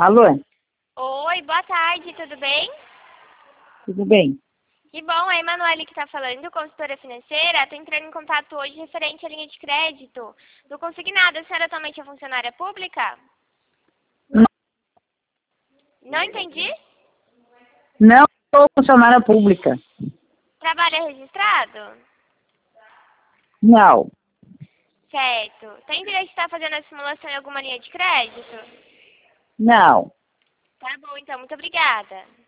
Alô? Oi, boa tarde, tudo bem? Tudo bem? Que bom, é a Emanuele que está falando, consultora financeira. Estou entrando em contato hoje referente à linha de crédito do Consignado. A senhora atualmente é funcionária pública? Não, Não entendi? não sou funcionária pública. Trabalho é registrado? Não. Certo. Tem direito de estar fazendo a simulação em alguma linha de crédito? Não. Tá bom, então, muito obrigada.